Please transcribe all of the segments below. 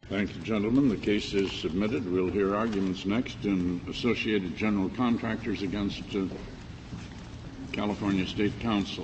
Thank you, gentlemen. The case is submitted. We'll hear arguments next in Associated General Contractors against California State Council.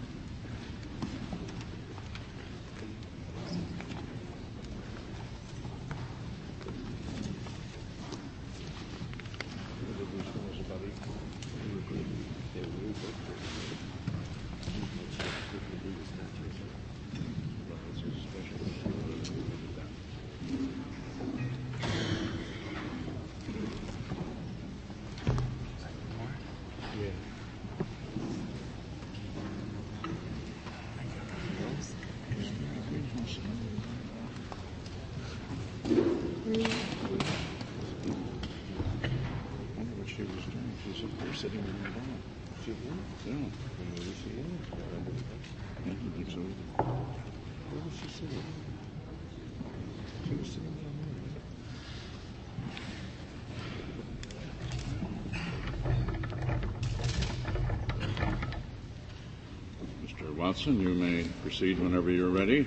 Mr. Watson, you may proceed whenever you're ready.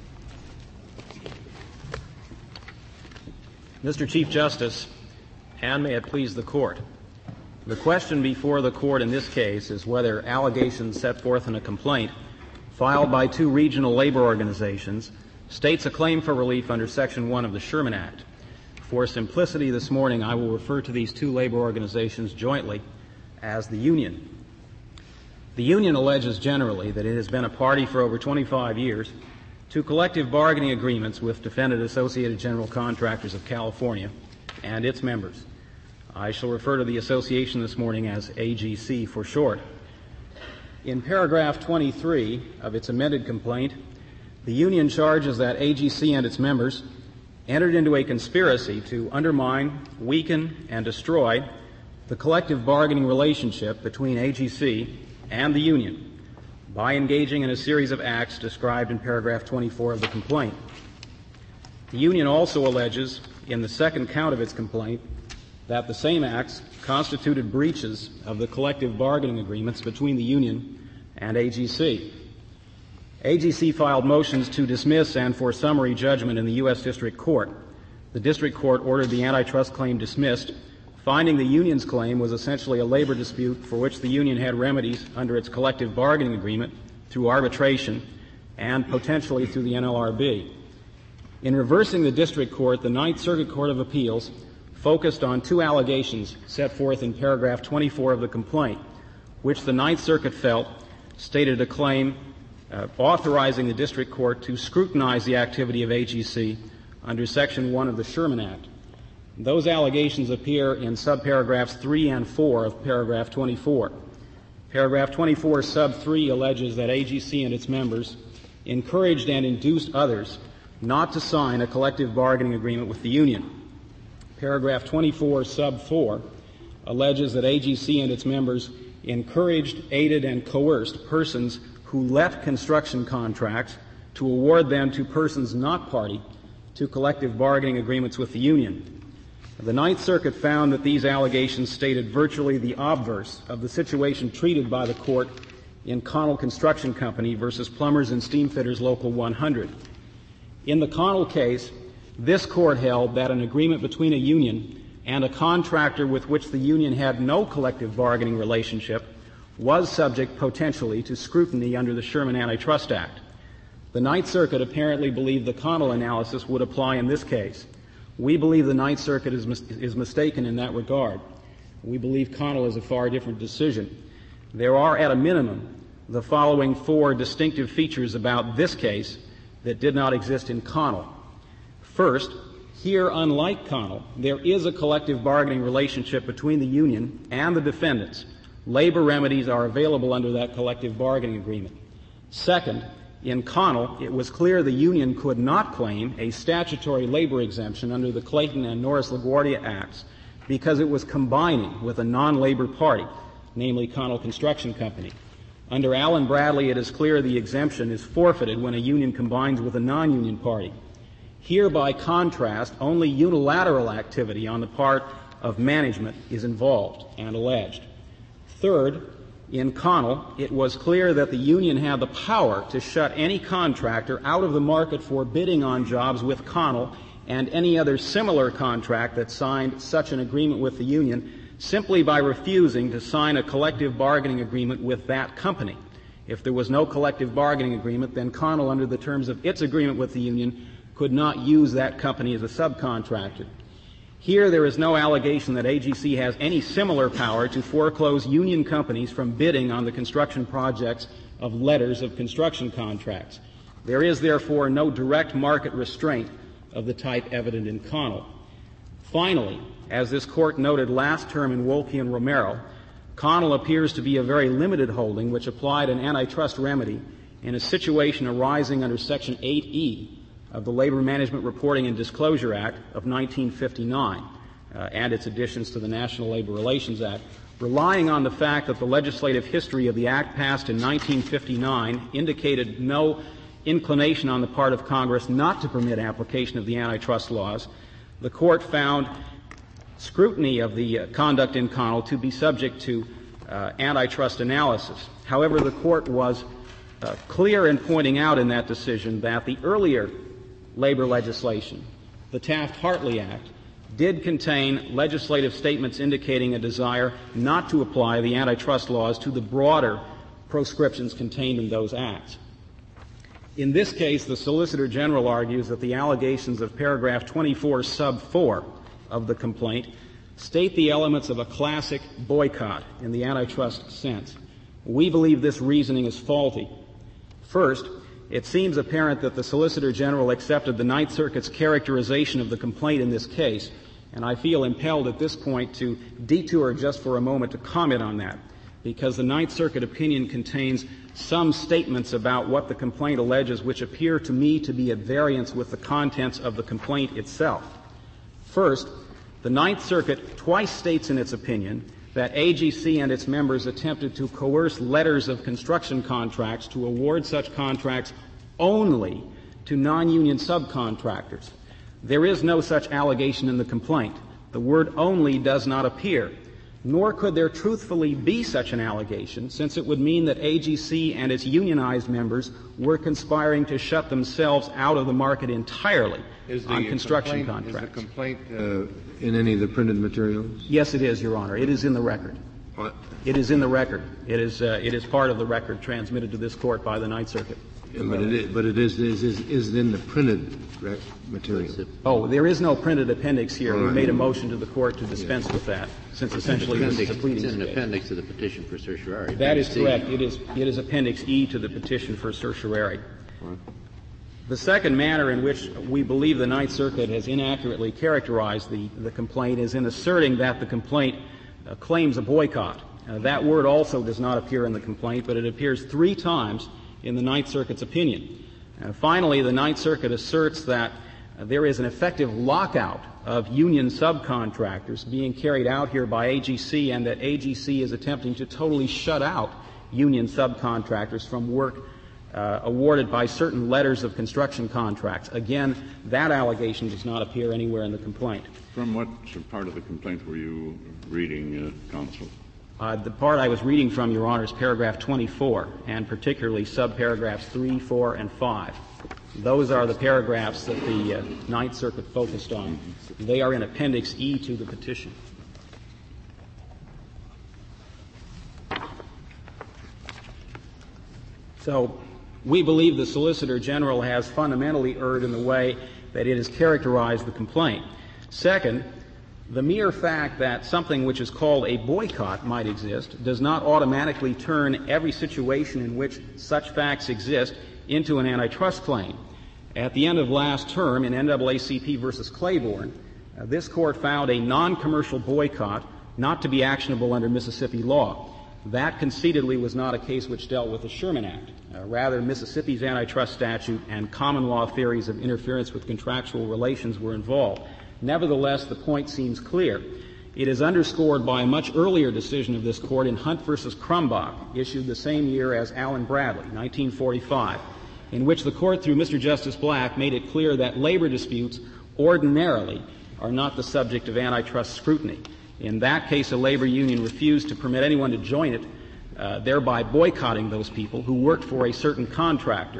Mr. Chief Justice, and may it please the Court, the question before the Court in this case is whether allegations set forth in a complaint filed by two regional labor organizations states a claim for relief under Section 1 of the Sherman Act. For simplicity this morning, I will refer to these two labor organizations jointly as the Union. The Union alleges generally that it has been a party for over 25 years to collective bargaining agreements with Defendant Associated General Contractors of California and its members. I shall refer to the association this morning as AGC for short. In paragraph 23 of its amended complaint, the Union charges that AGC and its members entered into a conspiracy to undermine, weaken, and destroy the collective bargaining relationship between AGC and the Union by engaging in a series of acts described in paragraph 24 of the complaint. The Union also alleges in the second count of its complaint that the same acts constituted breaches of the collective bargaining agreements between the Union and AGC. AGC filed motions to dismiss and for summary judgment in the U.S. District Court. The District Court ordered the antitrust claim dismissed, finding the Union's claim was essentially a labor dispute for which the Union had remedies under its collective bargaining agreement through arbitration and potentially through the NLRB. In reversing the District Court, the Ninth Circuit Court of Appeals focused on two allegations set forth in paragraph 24 of the complaint, which the Ninth Circuit felt stated a claim authorizing the District Court to scrutinize the activity of AGC under Section 1 of the Sherman Act. Those allegations appear in subparagraphs 3 and 4 of paragraph 24. Paragraph 24, sub 3, alleges that AGC and its members encouraged and induced others not to sign a collective bargaining agreement with the Union. Paragraph 24, sub 4, alleges that AGC and its members encouraged, aided, and coerced persons who let construction contracts to award them to persons not party to collective bargaining agreements with the Union. The Ninth Circuit found that these allegations stated virtually the obverse of the situation treated by the Court in Connell Construction Company versus Plumbers and Steamfitters Local 100. In the Connell case, this Court held that an agreement between a union and a contractor with which the union had no collective bargaining relationship was subject potentially to scrutiny under the Sherman Antitrust Act. The Ninth Circuit apparently believed the Connell analysis would apply in this case. We believe the Ninth Circuit is mistaken in that regard. We believe Connell is a far different decision. There are, at a minimum, the following four distinctive features about this case that did not exist in Connell. First, here, unlike Connell, there is a collective bargaining relationship between the union and the defendants. Labor remedies are available under that collective bargaining agreement. Second, in Connell, it was clear the union could not claim a statutory labor exemption under the Clayton and Norris-LaGuardia Acts because it was combining with a non-labor party, namely Connell Construction Company. Under Allen Bradley, it is clear the exemption is forfeited when a union combines with a non-union party. Here, by contrast, only unilateral activity on the part of management is involved and alleged. Third, in Connell, it was clear that the union had the power to shut any contractor out of the market for bidding on jobs with Connell and any other similar contract that signed such an agreement with the union simply by refusing to sign a collective bargaining agreement with that company. If there was no collective bargaining agreement, then Connell, under the terms of its agreement with the union, could not use that company as a subcontractor. Here there is no allegation that AGC has any similar power to foreclose union companies from bidding on the construction projects of letters of construction contracts. There is, therefore, no direct market restraint of the type evident in Connell. Finally, as this Court noted last term in Wolke and Romero, Connell appears to be a very limited holding which applied an antitrust remedy in a situation arising under Section 8E of the Labor Management Reporting and Disclosure Act of 1959 and its additions to the National Labor Relations Act, relying on the fact that the legislative history of the Act passed in 1959 indicated no inclination on the part of Congress not to permit application of the antitrust laws. The Court found scrutiny of the conduct in Connell to be subject to antitrust analysis. However, the Court was clear in pointing out in that decision that the earlier labor legislation, the Taft-Hartley Act, did contain legislative statements indicating a desire not to apply the antitrust laws to the broader proscriptions contained in those acts. In this case, the Solicitor General argues that the allegations of paragraph 24 sub 4 of the complaint state the elements of a classic boycott in the antitrust sense. We believe this reasoning is faulty. First, it seems apparent that the Solicitor General accepted the Ninth Circuit's characterization of the complaint in this case, and I feel impelled at this point to detour just for a moment to comment on that, because the Ninth Circuit opinion contains some statements about what the complaint alleges which appear to me to be at variance with the contents of the complaint itself. First, the Ninth Circuit twice states in its opinion that AGC and its members attempted to coerce letters of construction contracts to award such contracts only to non-union subcontractors. There is no such allegation in the complaint. The word only does not appear, nor could there truthfully be such an allegation, since it would mean that AGC and its unionized members were conspiring to shut themselves out of the market entirely on construction contracts. Is the complaint in any of the printed materials? Yes, it is, Your Honor. It is in the record. What? It is in the record. It is part of the record transmitted to this Court by the Ninth Circuit. Yeah, but it is in the printed material. Oh, there is no printed appendix here. We made a motion to the Court to dispense with that, since essentially this is a pleading It's in an stage. appendix to the petition for certiorari. That is correct. It is Appendix E to the petition for certiorari. The second manner in which we believe the Ninth Circuit has inaccurately characterized the complaint is in asserting that the complaint claims a boycott. That word also does not appear in the complaint, but it appears 3 times in the Ninth Circuit's opinion. Finally, the Ninth Circuit asserts that there is an effective lockout of union subcontractors being carried out here by AGC, and that AGC is attempting to totally shut out union subcontractors from work awarded by certain letters of construction contracts. Again, that allegation does not appear anywhere in the complaint. From what part of the complaint were you reading, counsel? The part I was reading from, Your Honor, is paragraph 24, and particularly subparagraphs 3, 4, and 5. Those are the paragraphs that the Ninth Circuit focused on. They are in Appendix E to the petition. So we believe the Solicitor General has fundamentally erred in the way that it has characterized the complaint. Second, the mere fact that something which is called a boycott might exist does not automatically turn every situation in which such facts exist into an antitrust claim. At the end of last term in NAACP versus Claiborne, this Court found a non-commercial boycott not to be actionable under Mississippi law. That concededly was not a case which dealt with the Sherman Act. Rather, Mississippi's antitrust statute and common law theories of interference with contractual relations were involved. Nevertheless, the point seems clear. It is underscored by a much earlier decision of this Court in Hunt versus Crumbach, issued the same year as Allen Bradley, 1945, in which the Court, through Mr. Justice Black, made it clear that labor disputes ordinarily are not the subject of antitrust scrutiny. In that case, a labor union refused to permit anyone to join it, thereby boycotting those people who worked for a certain contractor.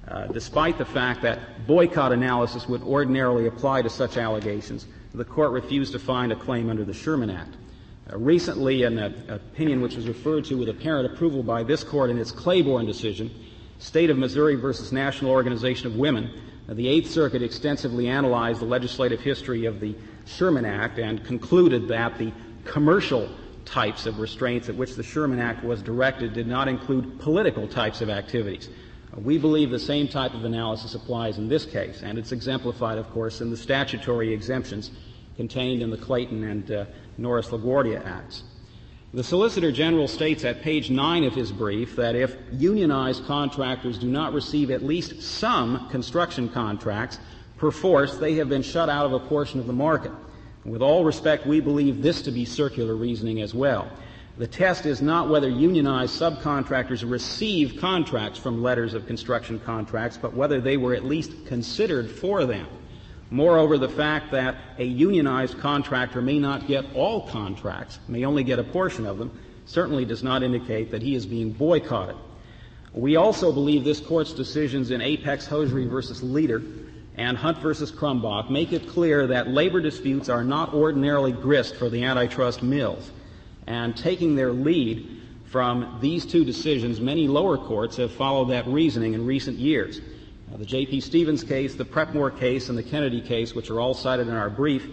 Despite the fact that boycott analysis would ordinarily apply to such allegations, the Court refused to find a claim under the Sherman Act. Recently, an opinion which was referred to with apparent approval by this Court in its Claiborne decision, State of Missouri versus National Organization of Women, the Eighth Circuit extensively analyzed the legislative history of the Sherman Act and concluded that the commercial types of restraints at which the Sherman Act was directed did not include political types of activities. We believe the same type of analysis applies in this case, and it's exemplified, of course, in the statutory exemptions contained in the Clayton and Norris LaGuardia Acts. The Solicitor General states at page 9 of his brief that if unionized contractors do not receive at least some construction contracts, perforce they have been shut out of a portion of the market. With all respect, we believe this to be circular reasoning as well. The test is not whether unionized subcontractors receive contracts from letters of construction contracts, but whether they were at least considered for them. Moreover, the fact that a unionized contractor may not get all contracts, may only get a portion of them, certainly does not indicate that he is being boycotted. We also believe this Court's decisions in Apex Hosiery versus Leader and Hunt versus Crumbach make it clear that labor disputes are not ordinarily grist for the antitrust mills. And taking their lead from these two decisions, many lower courts have followed that reasoning in recent years. The J.P. Stevens case, the Prepmore case, and the Kennedy case, which are all cited in our brief,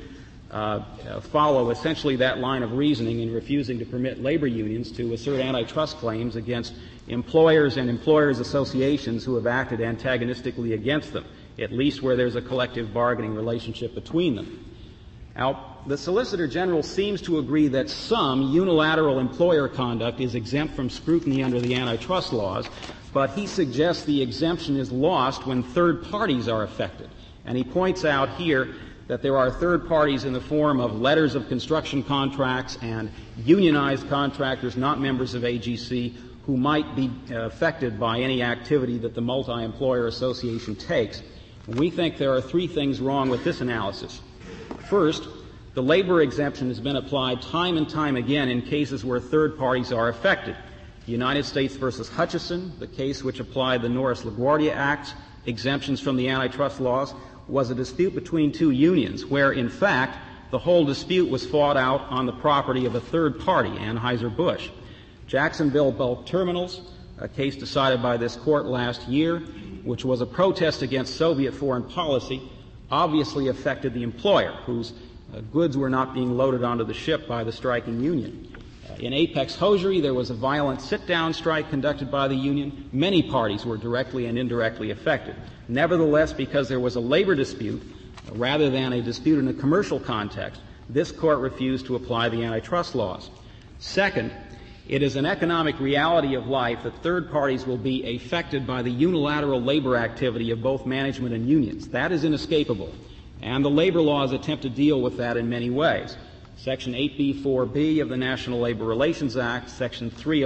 follow essentially that line of reasoning in refusing to permit labor unions to assert antitrust claims against employers and employers' associations who have acted antagonistically against them, at least where there's a collective bargaining relationship between them. Now, the Solicitor General seems to agree that some unilateral employer conduct is exempt from scrutiny under the antitrust laws, but he suggests the exemption is lost when third parties are affected. And he points out here that there are third parties in the form of letters of construction contracts and unionized contractors not members of AGC who might be affected by any activity that the multi-employer association takes. We think there are three things wrong with this analysis. First, the labor exemption has been applied time and time again in cases where third parties are affected. United States versus Hutchison, the case which applied the Norris LaGuardia Act's exemptions from the antitrust laws, was a dispute between two unions where, in fact, the whole dispute was fought out on the property of a third party, Anheuser-Busch. Jacksonville Bulk Terminals, a case decided by this Court last year, which was a protest against Soviet foreign policy, obviously affected the employer, whose goods were not being loaded onto the ship by the striking union. In Apex Hosiery, there was a violent sit-down strike conducted by the union. Many parties were directly and indirectly affected. Nevertheless, because there was a labor dispute, rather than a dispute in a commercial context, this Court refused to apply the antitrust laws. Second, it is an economic reality of life that third parties will be affected by the unilateral labor activity of both management and unions. That is inescapable. And the labor laws attempt to deal with that in many ways. Section 8B4B of the National Labor Relations Act, Section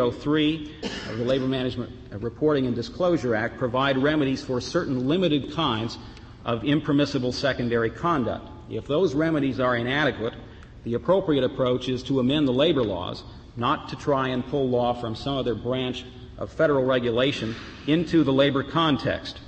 303 of the Labor Management Reporting and Disclosure Act provide remedies for certain limited kinds of impermissible secondary conduct. If those remedies are inadequate, the appropriate approach is to amend the labor laws, not to try and pull law from some other branch of federal regulation into the labor context.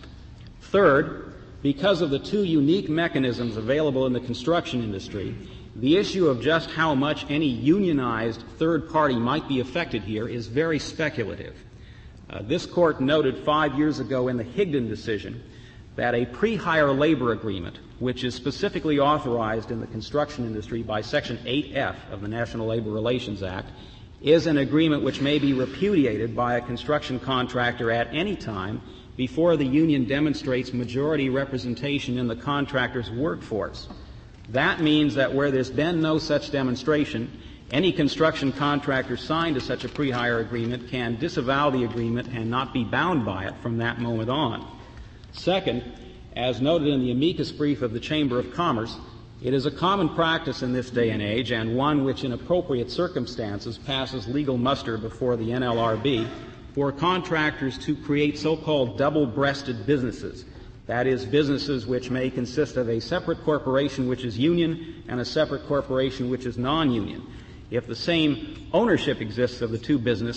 Third, because of the two unique mechanisms available in the construction industry, the issue of just how much any unionized third party might be affected here is very speculative. This Court noted 5 years ago in the Higdon decision that a pre-hire labor agreement, which is specifically authorized in the construction industry by Section 8F of the National Labor Relations Act, is an agreement which may be repudiated by a construction contractor at any time before the union demonstrates majority representation in the contractor's workforce. That means that where there's been no such demonstration, any construction contractor signed to such a pre-hire agreement can disavow the agreement and not be bound by it from that moment on. Second, as noted in the amicus brief of the Chamber of Commerce, it is a common practice in this day and age, and one which in appropriate circumstances passes legal muster before the NLRB, for contractors to create so-called double-breasted businesses. That is, businesses which may consist of a separate corporation which is union and a separate corporation which is non-union. If the same ownership exists of the two businesses,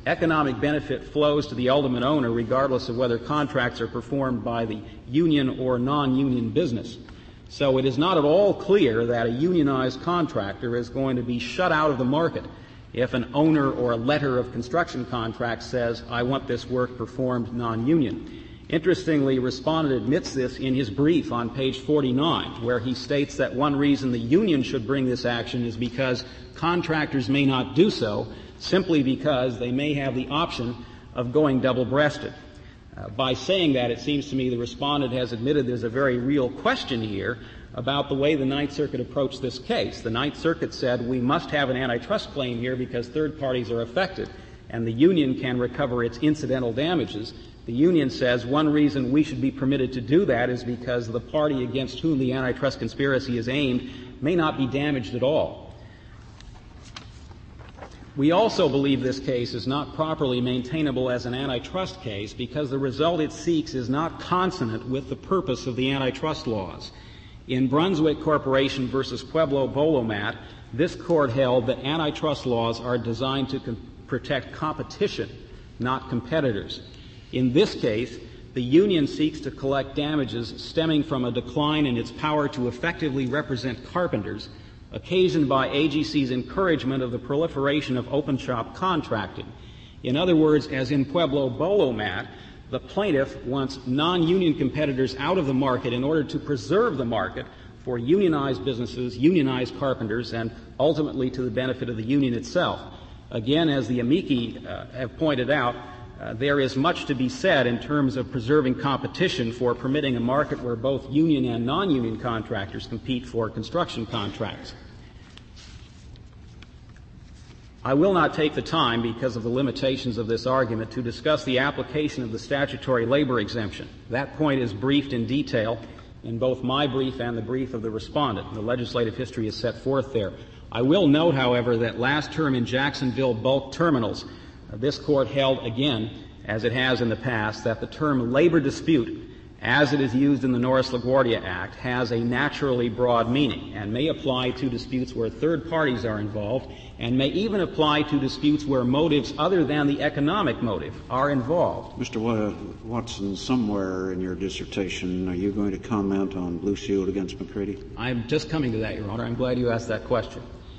economic benefit flows to the ultimate owner regardless of whether contracts are performed by the union or non-union business. So it is not at all clear that a unionized contractor is going to be shut out of the market if an owner or a letter of construction contract says, I want this work performed non-union. Interestingly, Respondent admits this in his brief on page 49, where he states that one reason the union should bring this action is because contractors may not do so simply because they may have the option of going double-breasted. By saying that, it seems to me the Respondent has admitted there's a very real question here about the way the Ninth Circuit approached this case. The Ninth Circuit said we must have an antitrust claim here because third parties are affected, and the union can recover its incidental damages. The union says one reason we should be permitted to do that is because the party against whom the antitrust conspiracy is aimed may not be damaged at all. We also believe this case is not properly maintainable as an antitrust case because the result it seeks is not consonant with the purpose of the antitrust laws. In Brunswick Corporation versus Pueblo Bolomat, this court held that antitrust laws are designed to protect competition, not competitors. In this case, the union seeks to collect damages stemming from a decline in its power to effectively represent carpenters, occasioned by AGC's encouragement of the proliferation of open-shop contracting. In other words, as in Pueblo Bolomat, the plaintiff wants non-union competitors out of the market in order to preserve the market for unionized businesses, unionized carpenters, and ultimately to the benefit of the union itself. Again, as the amici have pointed out, there is much to be said in terms of preserving competition for permitting a market where both union and non-union contractors compete for construction contracts. I will not take the time, because of the limitations of this argument, to discuss the application of the statutory labor exemption. That point is briefed in detail in both my brief and the brief of the Respondent. The legislative history is set forth there. I will note, however, that last term in Jacksonville bulk terminals, this court held again, as it has in the past, that the term labor dispute, as it is used in the Norris-LaGuardia Act, has a naturally broad meaning and may apply to disputes where third parties are involved and may even apply to disputes where motives other than the economic motive are involved. Mr. Watson, somewhere in your dissertation, are you going to comment on Blue Shield against McCready? I'm just coming to that, Your Honor. I'm glad you asked that question.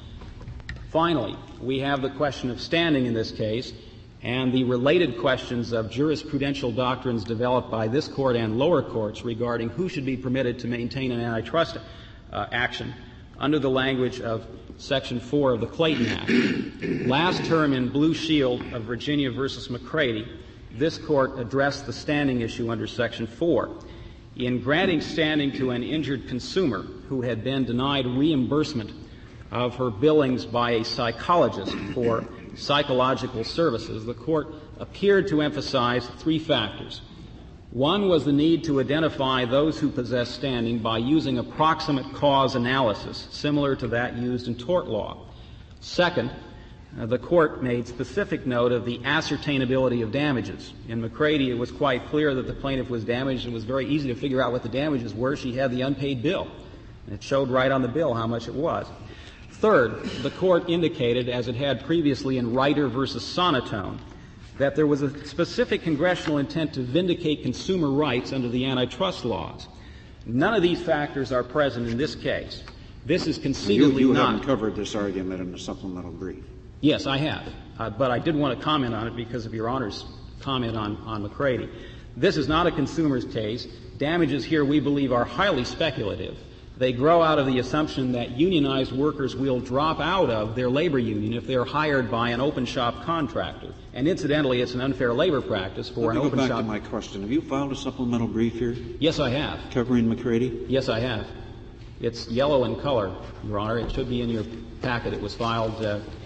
Finally, we have the question of standing in this case and the related questions of jurisprudential doctrines developed by this court and lower courts regarding who should be permitted to maintain an antitrust action under the language of Section 4 of the Clayton Act. Last term in Blue Shield of Virginia versus McCready, this court addressed the standing issue under Section 4. In granting standing to an injured consumer who had been denied reimbursement of her billings by a psychologist for psychological services, the court appeared to emphasize three factors. One was the need to identify those who possess standing by using a proximate cause analysis, similar to that used in tort law. Second, the court made specific note of the ascertainability of damages. In McCready, it was quite clear that the plaintiff was damaged, and it was very easy to figure out what the damages were. She had the unpaid bill, and it showed right on the bill how much it was. Third, the court indicated, as it had previously in Ryder versus Sonotone, that there was a specific congressional intent to vindicate consumer rights under the antitrust laws. None of these factors are present in this case. This is conceivably you not. haven't covered this argument in the supplemental brief. Yes, I have. But I did want to comment on it because of Your Honor's comment on McCready. This is not a consumer's case. Damages here, we believe, are highly speculative. They grow out of the assumption that unionized workers will drop out of their labor union if they're hired by an open-shop contractor. And incidentally, it's an unfair labor practice for an open-shop. Let me go back to my question. Have you filed a supplemental brief here? Yes, I have. Covering McCready? Yes, I have. It's yellow in color, Your Honor. It should be in your packet. It was filed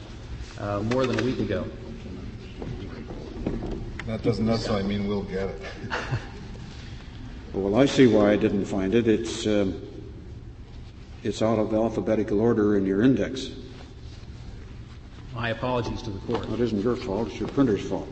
more than a week ago. That doesn't necessarily mean we'll get it. Well, I see why I didn't find it. It's out of alphabetical order in your index. My apologies to the court. It isn't your fault. It's your printer's fault.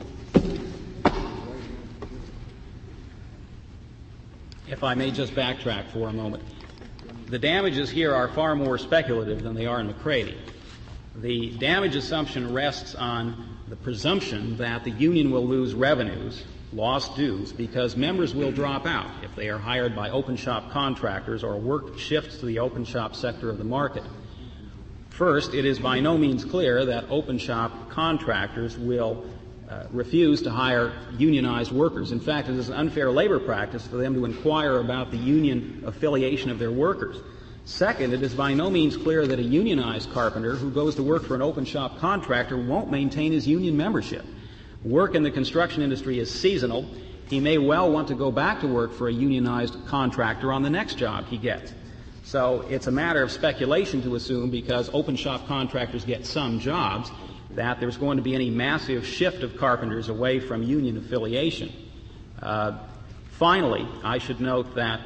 If I may just backtrack for a moment. The damages here are far more speculative than they are in McCready. The damage assumption rests on the presumption that the union will lose revenues, lost dues, because members will drop out if they are hired by open shop contractors or work shifts to the open shop sector of the market. First, it is by no means clear that open shop contractors will refuse to hire unionized workers. In fact, it is an unfair labor practice for them to inquire about the union affiliation of their workers. Second, it is by no means clear that a unionized carpenter who goes to work for an open shop contractor won't maintain his union membership. Work in the construction industry is seasonal. He may well want to go back to work for a unionized contractor on the next job he gets. So it's a matter of speculation to assume, because open shop contractors get some jobs, that there's going to be any massive shift of carpenters away from union affiliation. Finally, I should note that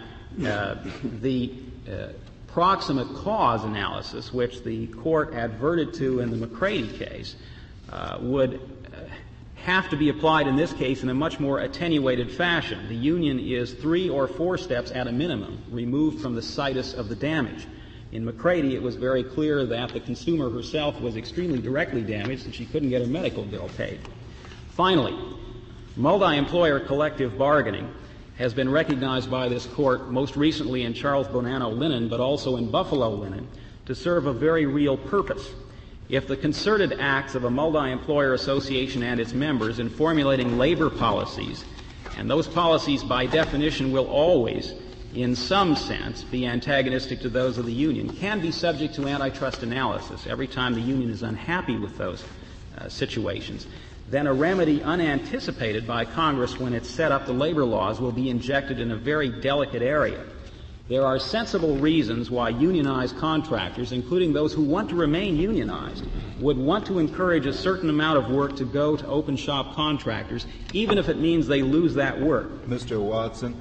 the proximate cause analysis, which the court adverted to in the McCready case, would have to be applied in this case in a much more attenuated fashion. The union is 3 or 4 steps at a minimum removed from the situs of the damage. In McCready, it was very clear that the consumer herself was extremely directly damaged and she couldn't get her medical bill paid. Finally, multi-employer collective bargaining has been recognized by this court most recently in Charles Bonanno Linen, but also in Buffalo Linen, to serve a very real purpose. If the concerted acts of a multi-employer association and its members in formulating labor policies, and those policies by definition will always, in some sense, be antagonistic to those of the union, can be subject to antitrust analysis every time the union is unhappy with those situations, then a remedy unanticipated by Congress when it set up the labor laws will be injected in a very delicate area. There are sensible reasons why unionized contractors, including those who want to remain unionized, would want to encourage a certain amount of work to go to open shop contractors, even if it means they lose that work. Mr. Watson,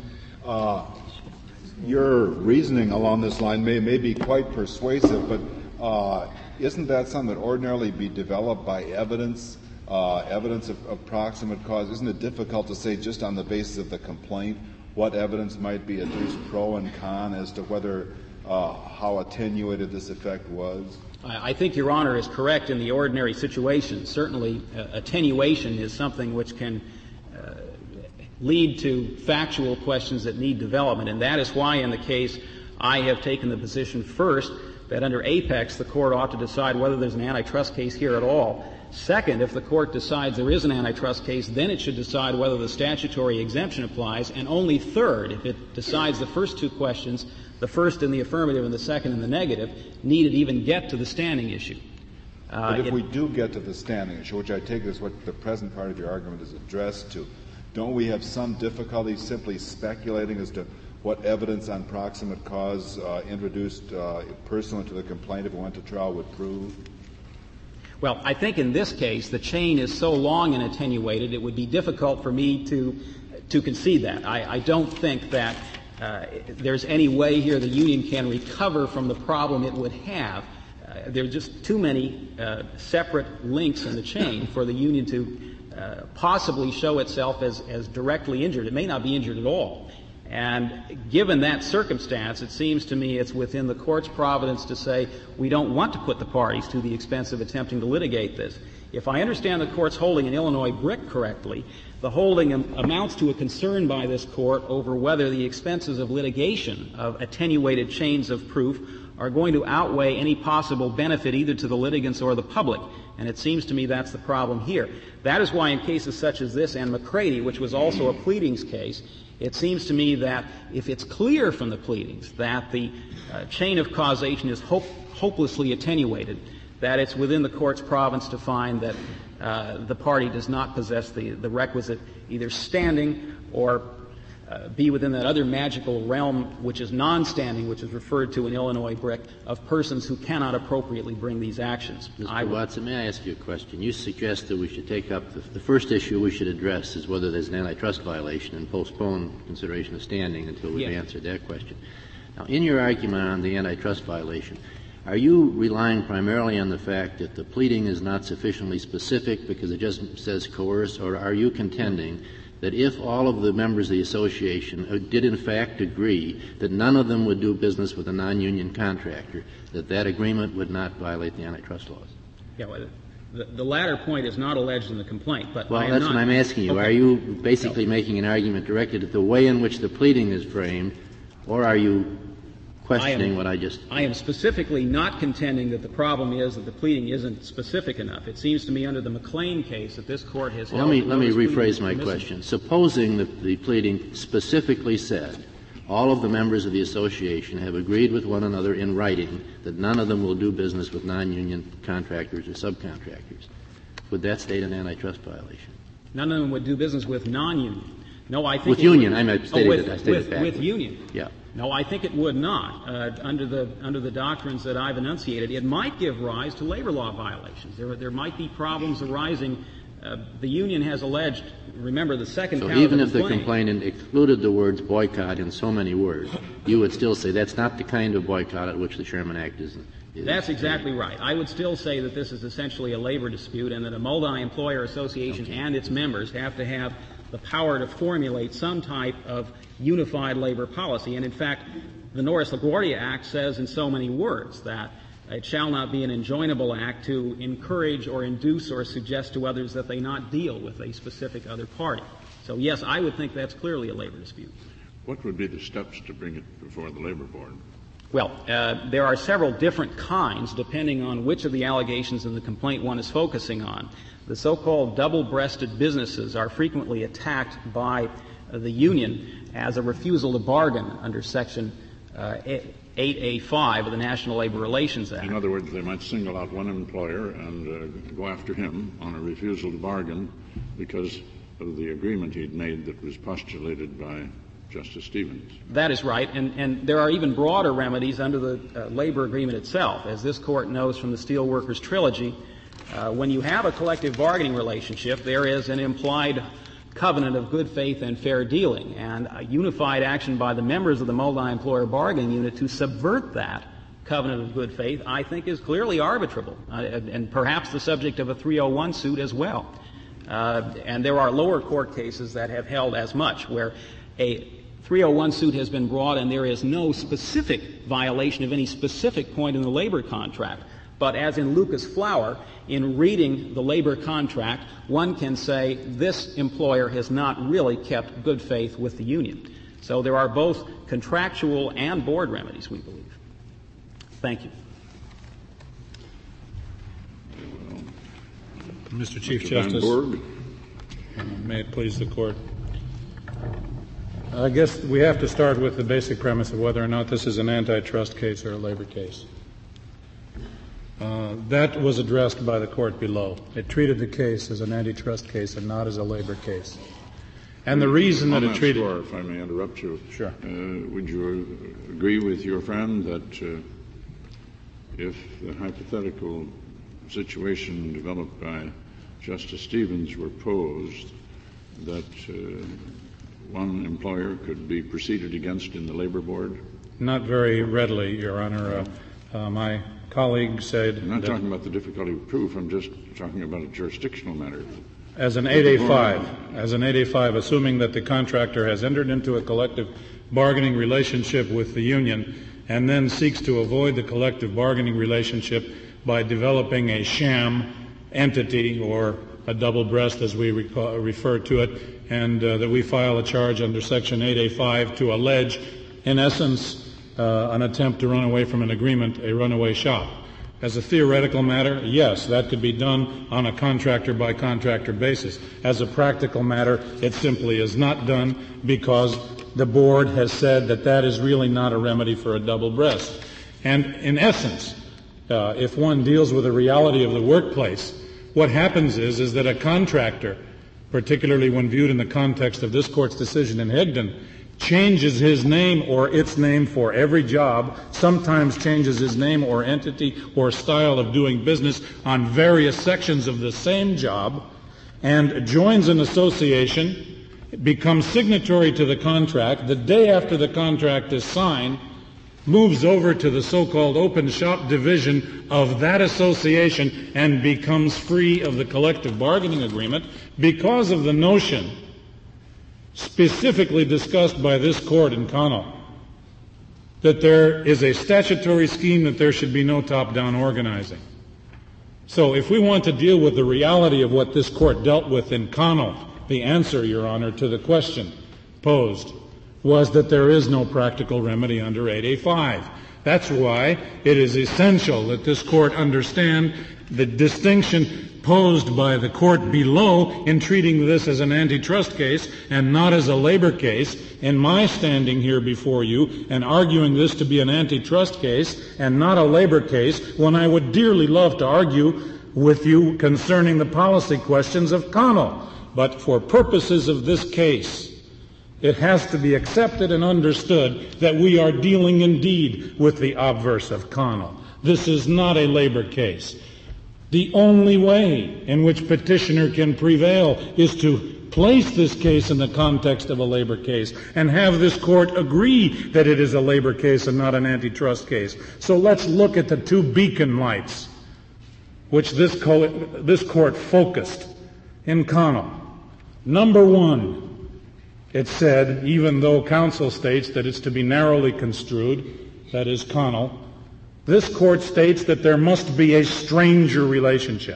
your reasoning along this line may be quite persuasive, but isn't that something that ordinarily be developed by evidence of proximate cause? Isn't it difficult to say just on the basis of the complaint what evidence might be adduced pro and con as to whether how attenuated this effect was? I think Your Honor is correct in the ordinary situation. Certainly, attenuation is something which can lead to factual questions that need development, and that is why in the case I have taken the position first that under Apex the court ought to decide whether there's an antitrust case here at all. Second, if the court decides there is an antitrust case, then it should decide whether the statutory exemption applies. And only third, if it decides the first 2 questions, the first in the affirmative and the second in the negative, need it even get to the standing issue. But if we do get to the standing issue, which I take as what the present part of your argument is addressed to, don't we have some difficulty simply speculating as to what evidence on proximate cause introduced pursuant to the complaint if it went to trial would prove? Well, I think in this case the chain is so long and attenuated it would be difficult for me to concede that. I don't think that there's any way here the union can recover from the problem it would have. There are just too many separate links in the chain for the union to possibly show itself as directly injured. It may not be injured at all. And given that circumstance, it seems to me it's within the court's providence to say we don't want to put the parties to the expense of attempting to litigate this. If I understand the court's holding in Illinois Brick correctly, the holding amounts to a concern by this court over whether the expenses of litigation of attenuated chains of proof are going to outweigh any possible benefit either to the litigants or the public. And it seems to me that's the problem here. That is why in cases such as this and McCready, which was also a pleadings case, it seems to me that if it's clear from the pleadings that the chain of causation is hopelessly attenuated, that it's within the court's province to find that the party does not possess the requisite either standing or be within that other magical realm which is non-standing, which is referred to in Illinois Brick, of persons who cannot appropriately bring these actions. Mr. Watson, may I ask you a question? You suggest that we should take up the first issue we should address is whether there's an antitrust violation and postpone consideration of standing until we've answered that question. Now, in your argument on the antitrust violation, are you relying primarily on the fact that the pleading is not sufficiently specific because it just says coerce, or are you contending that if all of the members of the association did in fact agree that none of them would do business with a non-union contractor, that agreement would not violate the antitrust laws? Yeah, well, the latter point is not alleged in the complaint, but well, I am that's not, what I'm asking you. Okay. Are you basically making an argument directed at the way in which the pleading is framed, or are you questioning what I just... I am specifically not contending that the problem is that the pleading isn't specific enough. It seems to me under the McLean case that this Court has held... Let me rephrase my question. Supposing the pleading specifically said all of the members of the association have agreed with one another in writing that none of them will do business with non-union contractors or subcontractors, would that state an antitrust violation? None of them would do business with non-union. No, I think with union. I stated backwards. With union. Yeah. No, I think it would not. Under the doctrines that I've enunciated, it might give rise to labor law violations. There might be problems arising. The union has alleged. Remember, the second count of the complaint. So even if the complainant excluded the words boycott in so many words, you would still say that's not the kind of boycott at which the Sherman Act is. That's exactly right. I would still say that this is essentially a labor dispute, and that a multi-employer association and its members have to have the power to formulate some type of unified labor policy. And in fact, the Norris-LaGuardia Act says in so many words that it shall not be an enjoinable act to encourage or induce or suggest to others that they not deal with a specific other party. So yes, I would think that's clearly a labor dispute. What would be the steps to bring it before the Labor Board? Well, there are several different kinds depending on which of the allegations in the complaint one is focusing on. The so-called double-breasted businesses are frequently attacked by the union as a refusal to bargain under Section 8A5 of the National Labor Relations Act. In other words, they might single out one employer and go after him on a refusal to bargain because of the agreement he'd made that was postulated by Justice Stevens. That is right, and there are even broader remedies under the labor agreement itself. As this Court knows from the Steelworkers Trilogy, when you have a collective bargaining relationship, there is an implied covenant of good faith and fair dealing, and a unified action by the members of the multi-employer bargaining unit to subvert that covenant of good faith, I think, is clearly arbitrable, and perhaps the subject of a 301 suit as well. And there are lower court cases that have held as much, where a 301 suit has been brought and there is no specific violation of any specific point in the labor contract. But as in Lucas Flour, in reading the labor contract, one can say this employer has not really kept good faith with the union. So there are both contractual and board remedies, we believe. Thank you. Mr. Chief Mr. Justice, Van Borg. May it please the Court. I guess we have to start with the basic premise of whether or not this is an antitrust case or a labor case. That was addressed by the Court below. It treated the case as an antitrust case and not as a labor case. And the reason that it treated... Score, if I may interrupt you. Sure. Would you agree with your friend that if the hypothetical situation developed by Justice Stevens were posed, that one employer could be proceeded against in the Labor Board? Not very readily, Your Honor. My colleague said... I'm not talking about the difficulty of proof. I'm just talking about a jurisdictional matter. As an 8A5, assuming that the contractor has entered into a collective bargaining relationship with the union and then seeks to avoid the collective bargaining relationship by developing a sham entity or a double breast, as we refer to it, and that we file a charge under Section 8A5 to allege, in essence, an attempt to run away from an agreement, a runaway shop. As a theoretical matter, yes, that could be done on a contractor-by-contractor basis. As a practical matter, it simply is not done because the board has said that that is really not a remedy for a double breast. And in essence, if one deals with the reality of the workplace, what happens is that a contractor, particularly when viewed in the context of this Court's decision in Higdon, changes his name or its name for every job, sometimes changes his name or entity or style of doing business on various sections of the same job, and joins an association, becomes signatory to the contract. The day after the contract is signed, moves over to the so-called open shop division of that association and becomes free of the collective bargaining agreement because of the notion specifically discussed by this Court in Connell that there is a statutory scheme that there should be no top-down organizing. So if we want to deal with the reality of what this court dealt with in Connell, the answer, Your Honor, to the question posed was that there is no practical remedy under 8A5. That's why it is essential that this court understand the distinction posed by the court below in treating this as an antitrust case and not as a labor case, in my standing here before you and arguing this to be an antitrust case and not a labor case, when I would dearly love to argue with you concerning the policy questions of Connell. But for purposes of this case, it has to be accepted and understood that we are dealing indeed with the obverse of Connell. This is not a labor case. The only way in which petitioner can prevail is to place this case in the context of a labor case and have this court agree that it is a labor case and not an antitrust case. So let's look at the two beacon lights which this court focused in Connell. Number one, it said, even though counsel states that it's to be narrowly construed, that is Connell, this court states that there must be a stranger relationship.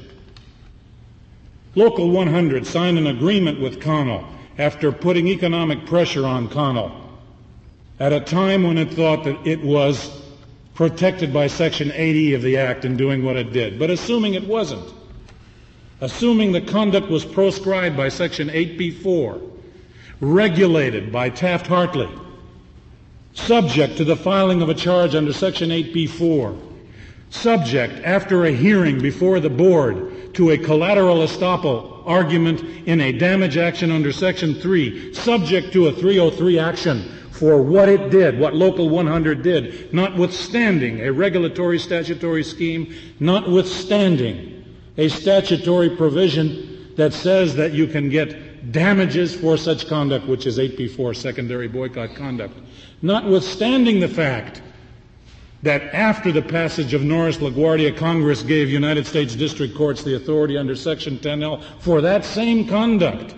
Local 100 signed an agreement with Connell after putting economic pressure on Connell at a time when it thought that it was protected by Section 80 of the Act in doing what it did. But assuming it wasn't, assuming the conduct was proscribed by Section 8B4, regulated by Taft-Hartley, subject to the filing of a charge under Section 8B4, subject, after a hearing before the board, to a collateral estoppel argument in a damage action under Section 3, subject to a 303 action for what it did, what Local 100 did, notwithstanding a regulatory statutory scheme, notwithstanding a statutory provision that says that you can get damages for such conduct, which is 8B4, secondary boycott conduct, notwithstanding the fact that after the passage of Norris-LaGuardia, Congress gave United States district courts the authority under Section 10L for that same conduct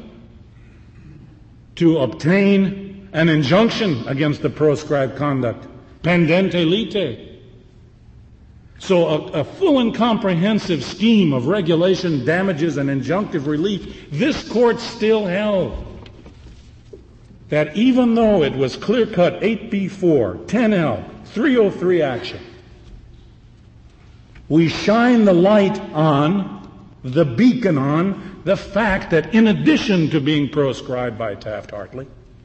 to obtain an injunction against the proscribed conduct, pendente lite. So a full and comprehensive scheme of regulation, damages, and injunctive relief, this court still held that even though it was clear-cut 8B4, 10L, 303 action, we shine the light on, the beacon on, the fact that in addition to being proscribed by Taft-Hartley,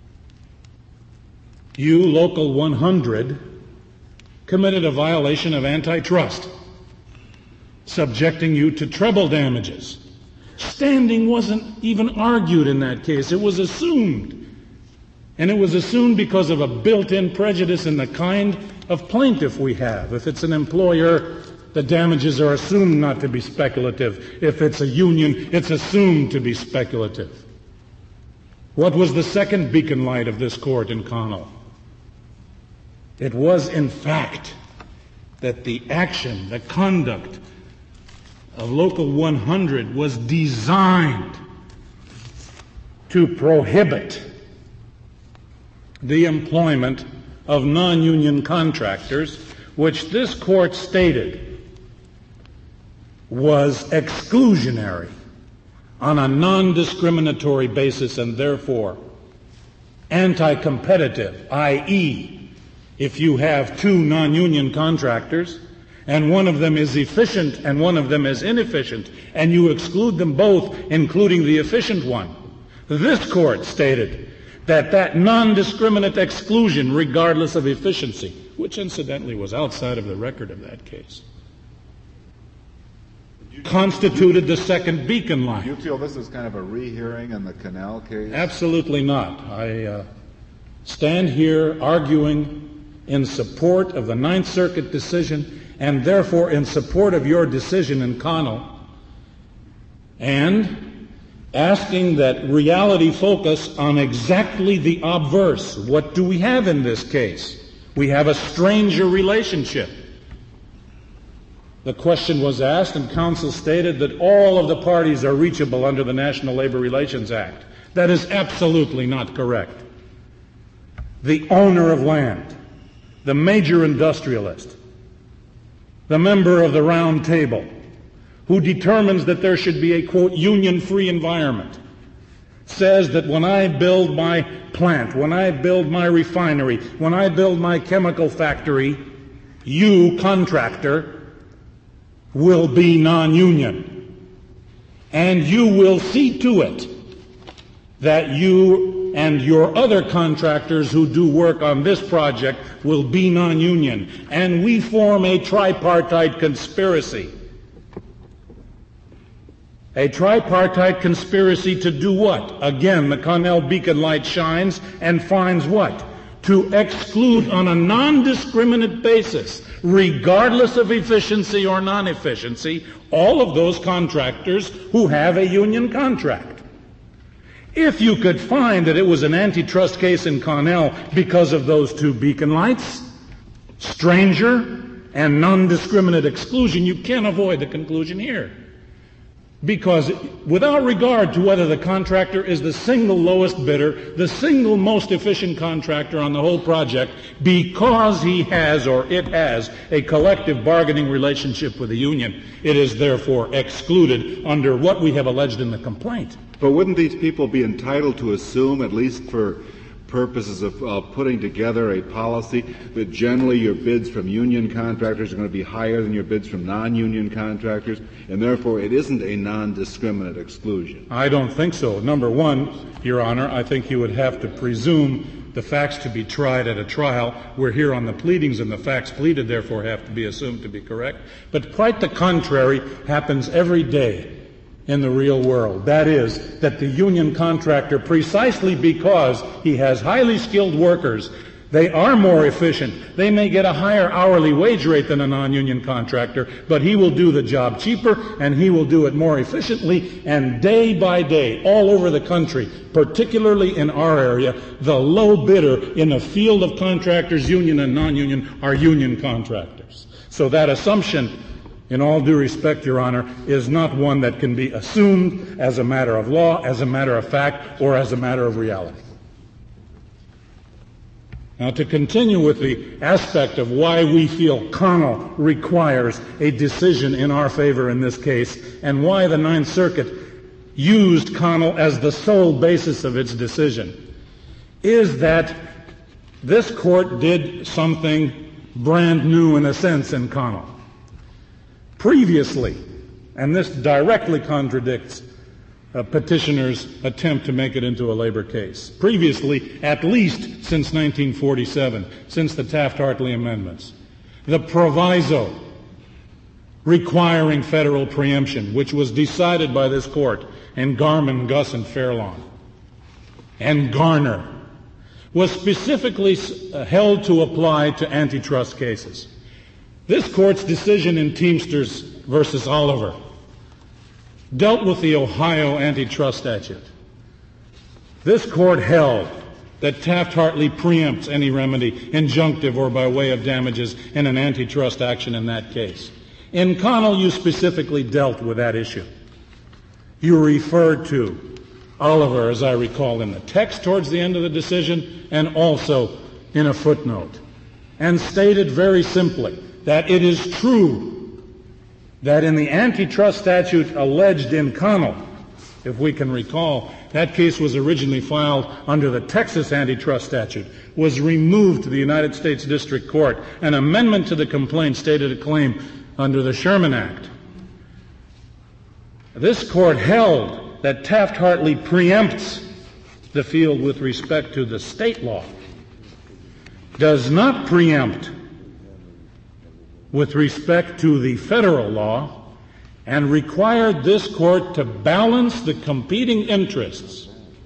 you, Local 100, committed a violation of antitrust, subjecting you to treble damages. Standing wasn't even argued in that case. It was assumed. And it was assumed because of a built-in prejudice in the kind of plaintiff we have. If it's an employer, the damages are assumed not to be speculative. If it's a union, it's assumed to be speculative. What was the second beacon light of this court in Connell? It was, in fact, that the action, the conduct of Local 100 was designed to prohibit the employment of non-union contractors, which this court stated was exclusionary on a non-discriminatory basis and therefore anti-competitive, i.e., if you have two non-union contractors and one of them is efficient and one of them is inefficient and you exclude them both, including the efficient one, this court stated that non-discriminate exclusion, regardless of efficiency, which incidentally was outside of the record of that case, constituted the second beacon light. Do you feel this is kind of a rehearing in the Canal case? Absolutely not. I stand here arguing in support of the Ninth Circuit decision and therefore in support of your decision in Connell, and asking that reality focus on exactly the obverse. What do we have in this case? We have a stranger relationship. The question was asked and counsel stated that all of the parties are reachable under the National Labor Relations Act. That is absolutely not correct. The owner of land, the major industrialist, the member of the Round Table, who determines that there should be a, quote, union-free environment, says that when I build my plant, when I build my refinery, when I build my chemical factory, you, contractor, will be non-union. And you will see to it that you and your other contractors who do work on this project will be non-union. And we form a tripartite conspiracy. A tripartite conspiracy to do what? Again, the Connell beacon light shines and finds what? To exclude on a non-discriminate basis, regardless of efficiency or non-efficiency, all of those contractors who have a union contract. If you could find that it was an antitrust case in Connell because of those two beacon lights, stranger and non-discriminate exclusion, you can't avoid the conclusion here. Because without regard to whether the contractor is the single lowest bidder, the single most efficient contractor on the whole project, because he has or it has a collective bargaining relationship with the union, it is therefore excluded under what we have alleged in the complaint. But wouldn't these people be entitled to assume, at least for purposes of putting together a policy, that generally your bids from union contractors are going to be higher than your bids from non-union contractors, and therefore it isn't a non-discriminate exclusion? I don't think so. Number one, Your Honor, I think you would have to presume the facts to be tried at a trial. We're here on the pleadings, and the facts pleaded therefore have to be assumed to be correct. But quite the contrary happens every day in the real world. That is, that the union contractor, precisely because he has highly skilled workers, they are more efficient. They may get a higher hourly wage rate than a non-union contractor, but he will do the job cheaper and he will do it more efficiently. And day by day, all over the country, particularly in our area, the low bidder in the field of contractors, union and non-union, are union contractors. So that assumption, in all due respect, Your Honor, is not one that can be assumed as a matter of law, as a matter of fact, or as a matter of reality. Now, to continue with the aspect of why we feel Connell requires a decision in our favor in this case, and why the Ninth Circuit used Connell as the sole basis of its decision, is that this court did something brand new in a sense in Connell. Previously, and this directly contradicts a petitioner's attempt to make it into a labor case. Previously, at least since 1947, since the Taft-Hartley amendments, the proviso requiring federal preemption, which was decided by this court in Garman, Gus, and Fairlawn, and Garner, was specifically held to apply to antitrust cases. This court's decision in Teamsters versus Oliver dealt with the Ohio antitrust statute. This court held that Taft-Hartley preempts any remedy, injunctive or by way of damages, in an antitrust action in that case. In Connell, you specifically dealt with that issue. You referred to Oliver, as I recall, in the text towards the end of the decision and also in a footnote, and stated very simply that it is true that in the antitrust statute alleged in Connell, if we can recall, that case was originally filed under the Texas antitrust statute, was removed to the United States District Court. An amendment to the complaint stated a claim under the Sherman Act. This court held that Taft-Hartley preempts the field with respect to the state law, does not preempt with respect to the federal law, and required this court to balance the competing interests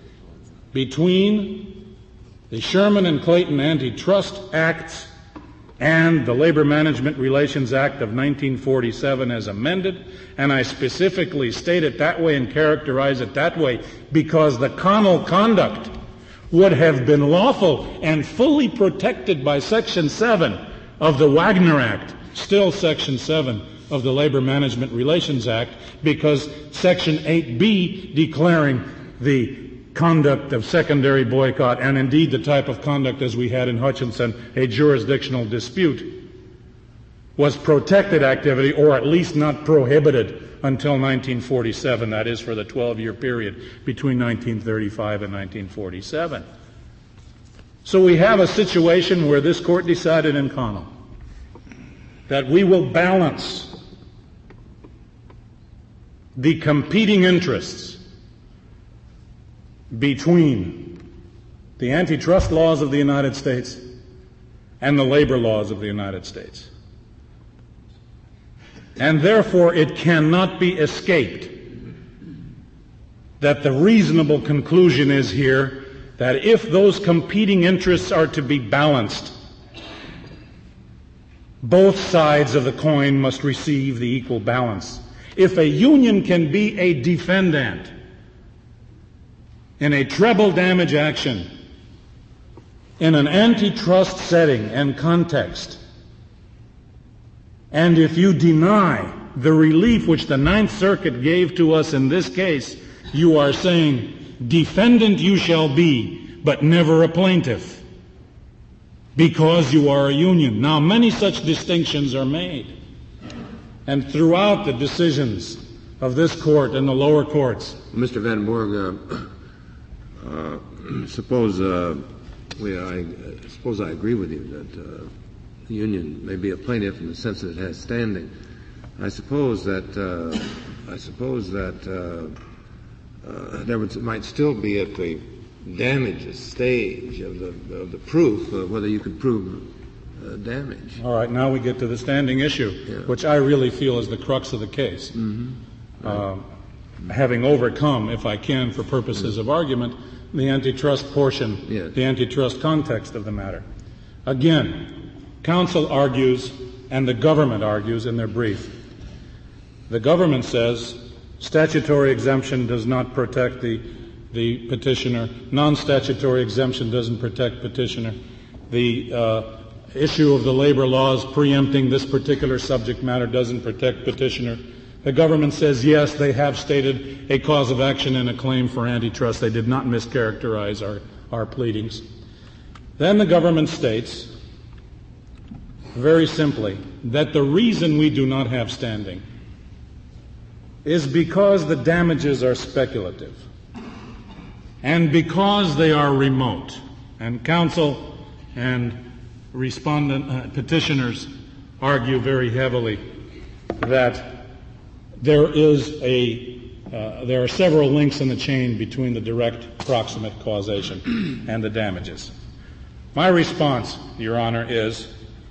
between the Sherman and Clayton Antitrust Acts and the Labor Management Relations Act of 1947 as amended, and I specifically state it that way and characterize it that way because the Connell conduct would have been lawful and fully protected by Section 7 of the Wagner Act, still Section 7 of the Labor Management Relations Act, because Section 8B, declaring the conduct of secondary boycott, and indeed the type of conduct as we had in Hutchinson, a jurisdictional dispute, was protected activity, or at least not prohibited until 1947, that is for the 12-year period between 1935 and 1947. So we have a situation where this court decided in Connell that we will balance the competing interests between the antitrust laws of the United States and the labor laws of the United States. And therefore it cannot be escaped that the reasonable conclusion is here that if those competing interests are to be balanced, both sides of the coin must receive the equal balance. If a union can be a defendant in a treble damage action in an antitrust setting and context, and if you deny the relief which the Ninth Circuit gave to us in this case, you are saying, defendant you shall be, but never a plaintiff, because you are a union. Now, many such distinctions are made. And throughout the decisions of this court and the lower courts. Mr. Van Borg, suppose I agree with you that the union may be a plaintiff in the sense that it has standing. I suppose that there might still be at the damages stage of the proof whether you could prove damage. All right, now we get to the standing issue, which I really feel is the crux of the case. Right. Having overcome, if I can, for purposes of argument, the antitrust portion, the antitrust context of the matter. Again, counsel argues, and the government argues in their brief. The government says statutory exemption does not protect the petitioner. Non-statutory exemption doesn't protect petitioner. The issue of the labor laws preempting this particular subject matter doesn't protect petitioner. The government says, yes, they have stated a cause of action and a claim for antitrust. They did not mischaracterize our pleadings. Then the government states, very simply, that the reason we do not have standing is because the damages are speculative and because they are remote. And counsel and petitioners argue very heavily that there are several links in the chain between the direct proximate causation and the damages. My response, Your Honor, is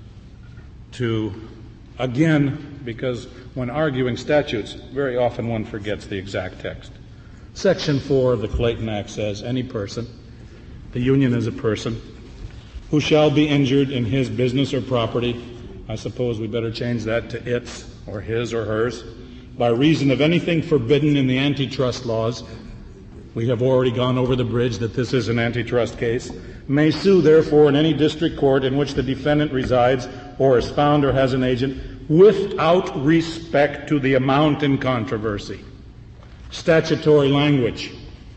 to, again, because when arguing statutes, very often one forgets the exact text. Section 4 of the Clayton Act says, any person, the union is a person, who shall be injured in his business or property, I suppose we better change that to its or his or hers, by reason of anything forbidden in the antitrust laws. We have already gone over the bridge that this is an antitrust case. May sue, therefore, in any district court in which the defendant resides or is found or has an agent without respect to the amount in controversy. Statutory language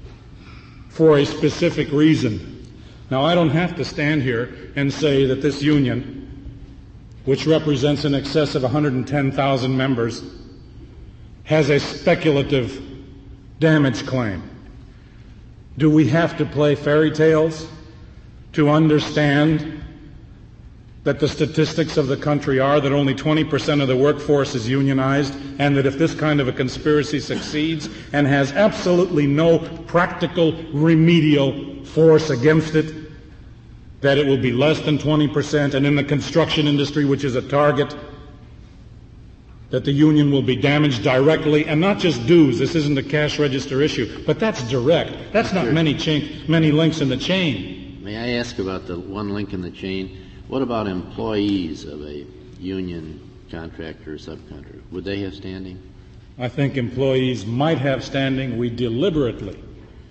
for a specific reason. Now, I don't have to stand here and say that this union, which represents in excess of 110,000 members, has a speculative damage claim. Do we have to play fairy tales to understand that the statistics of the country are that only 20% of the workforce is unionized, and that if this kind of a conspiracy succeeds and has absolutely no practical remedial force against it, that it will be less than 20%, and in the construction industry, which is a target, that the union will be damaged directly, and not just dues. This isn't a cash register issue, but that's direct. That's not many links in the chain. May I ask about the one link in the chain? What about employees of a union contractor or subcontractor? Would they have standing? I think employees might have standing. We deliberately,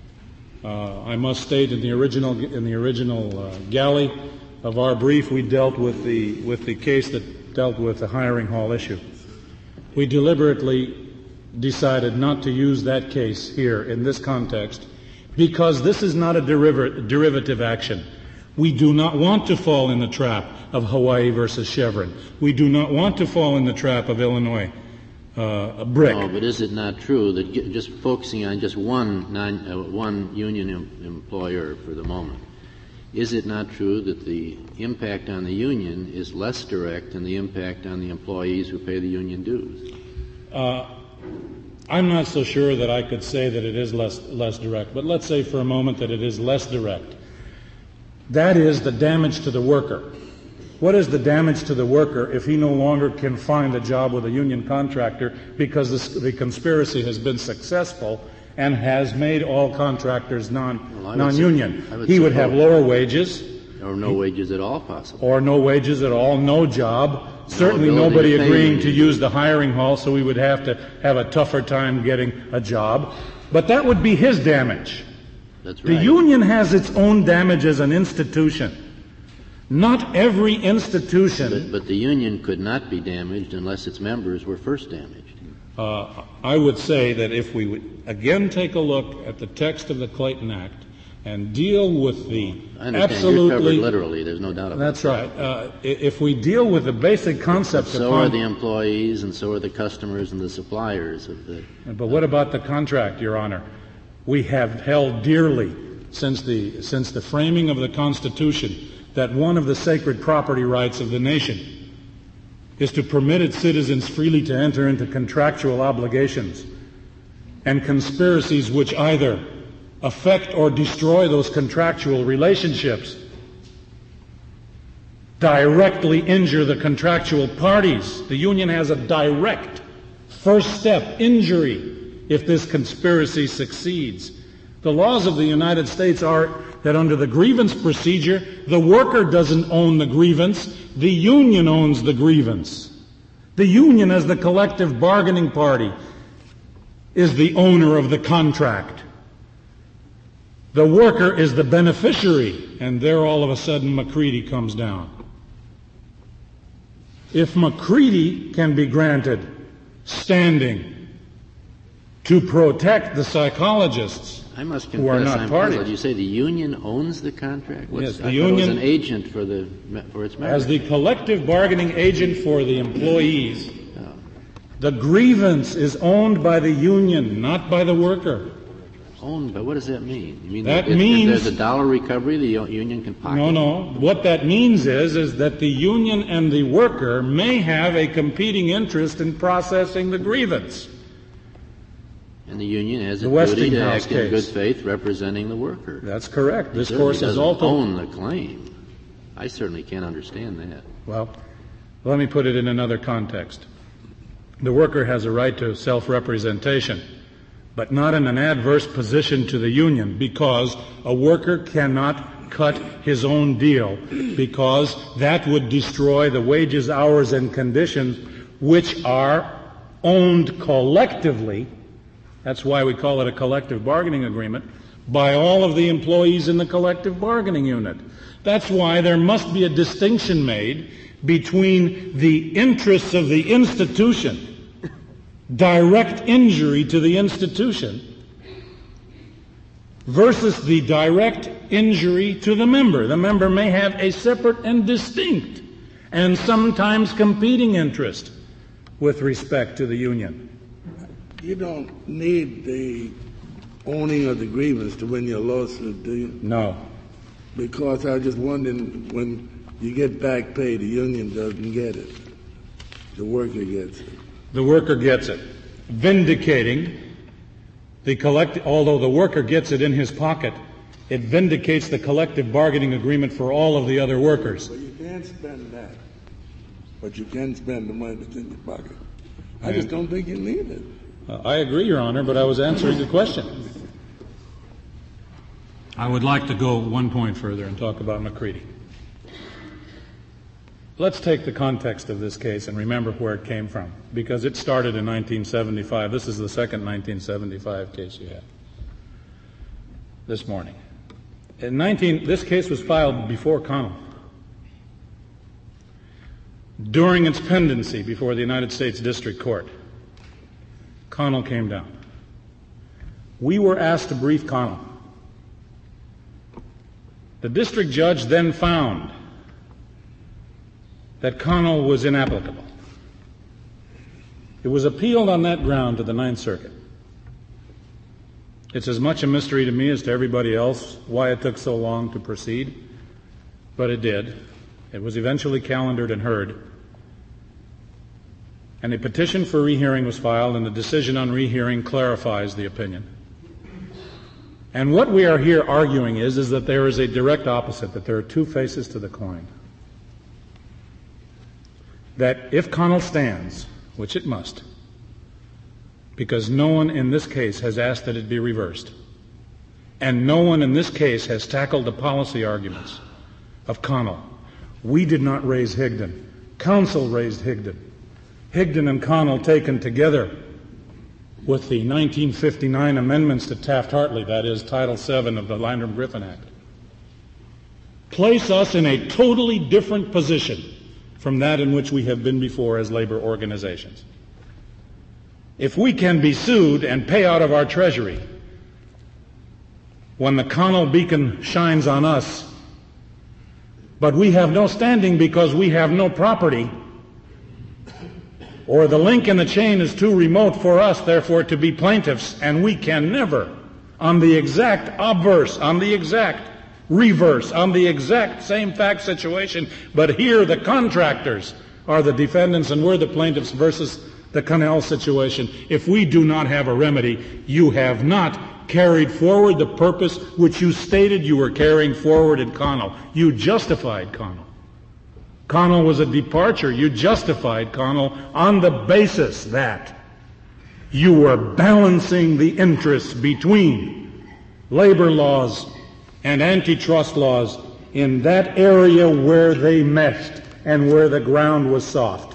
I must state, in the original galley of our brief, we dealt with the case that dealt with the hiring hall issue. We deliberately decided not to use that case here in this context because this is not a derivative action. We do not want to fall in the trap of Hawaii versus Chevron. We do not want to fall in the trap of Illinois BRIC. No, but is it not true that just focusing on just one union employer for the moment, is it not true that the impact on the union is less direct than the impact on the employees who pay the union dues? I'm not so sure that I could say that it is less direct, but let's say for a moment that it is less direct. That is the damage to the worker. What is the damage to the worker if he no longer can find a job with a union contractor because the conspiracy has been successful and has made all contractors non-union? He would have lower wages. Or no wages at all, possibly. Or no wages at all, no job. Certainly nobody agreeing to use the hiring hall, so we would have to have a tougher time getting a job. But that would be his damage. That's right. The union has its own damage as an institution. Not every institution... But the union could not be damaged unless its members were first damaged. I would say that if we would again take a look at the text of the Clayton Act and deal with the You're covered literally, there's no doubt about that. That's right. If we deal with the basic concept so are the employees and so are the customers and the suppliers of the... But what about the contract, Your Honor? We have held dearly since the framing of the Constitution that one of the sacred property rights of the nation is to permit its citizens freely to enter into contractual obligations, and conspiracies which either affect or destroy those contractual relationships directly injure the contractual parties. The union has a direct first step injury if this conspiracy succeeds. The laws of the United States are that under the grievance procedure, the worker doesn't own the grievance, the union owns the grievance. The union, as the collective bargaining party, is the owner of the contract. The worker is the beneficiary, and there all of a sudden McCready comes down. If McCready can be granted standing to protect the psychologists I must who are confess not I'm parties. puzzled. You say the union owns the contract? Yes, the I union was an agent for its members. as the collective bargaining agent for the employees. The grievance is owned by the union, not by the worker. Owned, but what does that mean? You mean That if means- there's a dollar recovery, the union can pocket? No. What that means is that the union and the worker may have a competing interest in processing the grievance. And the union has a The duty to Westinghouse act in good case. faith representing the worker. That's correct. This Certainly course is doesn't also... own the claim. I certainly can't understand that. Well, let me put it in another context. The worker has a right to self-representation, but not in an adverse position to the union, because a worker cannot cut his own deal, because that would destroy the wages, hours, and conditions which are owned collectively. That's why we call it a collective bargaining agreement, by all of the employees in the collective bargaining unit. That's why there must be a distinction made between the interests of the institution, direct injury to the institution, versus the direct injury to the member. The member may have a separate and distinct and sometimes competing interest with respect to the union. You don't need the owning of the grievance to win your lawsuit, do you? No. Because I was just wondering, when you get back pay, the union doesn't get it. The worker gets it. The worker gets it, vindicating the collective, although the worker gets it in his pocket, it vindicates the collective bargaining agreement for all of the other workers. Well, you can't spend that, but you can spend the money that's in your pocket. I just don't think you need it. I agree, Your Honor, but I was answering the question. I would like to go one point further and talk about McCready. Let's take the context of this case and remember where it came from, because it started in 1975. This is the second 1975 case you had this morning. This case was filed before Connell. During its pendency before the United States District Court, Connell came down. We were asked to brief Connell. The district judge then found that Connell was inapplicable. It was appealed on that ground to the Ninth Circuit. It's as much a mystery to me as to everybody else why it took so long to proceed, but it did. It was eventually calendared and heard. And a petition for rehearing was filed, and the decision on rehearing clarifies the opinion. And what we are here arguing is that there is a direct opposite, that there are two faces to the coin. That if Connell stands, which it must, because no one in this case has asked that it be reversed, and no one in this case has tackled the policy arguments of Connell. We did not raise Higdon. Counsel raised Higdon. Higdon and Connell taken together with the 1959 amendments to Taft-Hartley, that is, Title VII of the Landrum-Griffin Act, place us in a totally different position from that in which we have been before as labor organizations. If we can be sued and pay out of our treasury when the Connell beacon shines on us, but we have no standing because we have no property, or the link in the chain is too remote for us, therefore, to be plaintiffs, and we can never, on the exact obverse, on the exact reverse, on the exact same fact situation, but here the contractors are the defendants and we're the plaintiffs versus the Connell situation. If we do not have a remedy, you have not carried forward the purpose which you stated you were carrying forward in Connell. You justified Connell. Connell was a departure. You justified Connell on the basis that you were balancing the interests between labor laws and antitrust laws in that area where they meshed and where the ground was soft.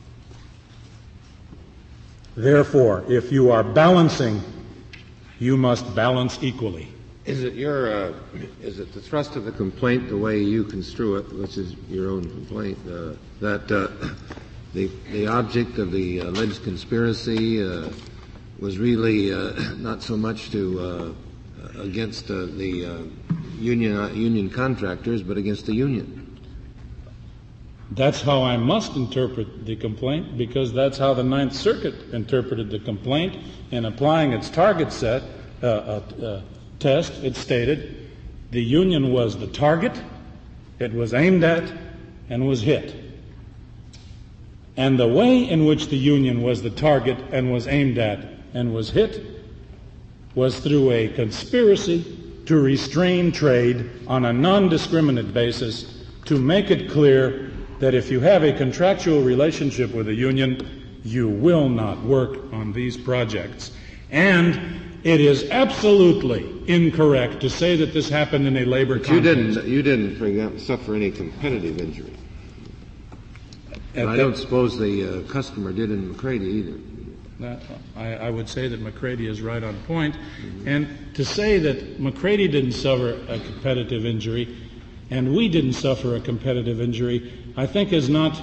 Therefore, if you are balancing, you must balance equally. Is it the thrust of the complaint, the way you construe it, which is your own complaint, that the object of the alleged conspiracy was really not so much to against the union contractors, but against the union? That's how I must interpret the complaint, because that's how the Ninth Circuit interpreted the complaint in applying its target set test. It stated the union was the target, it was aimed at, and was hit. And the way in which the union was the target and was aimed at and was hit was through a conspiracy to restrain trade on a non-discriminate basis to make it clear that if you have a contractual relationship with a union, you will not work on these projects. And it is absolutely incorrect to say that this happened in a labor context. You didn't, for example, suffer any competitive injury. And I don't suppose the customer did in McCready either. I would say that McCready is right on point. Mm-hmm. And to say that McCready didn't suffer a competitive injury and we didn't suffer a competitive injury, I think is not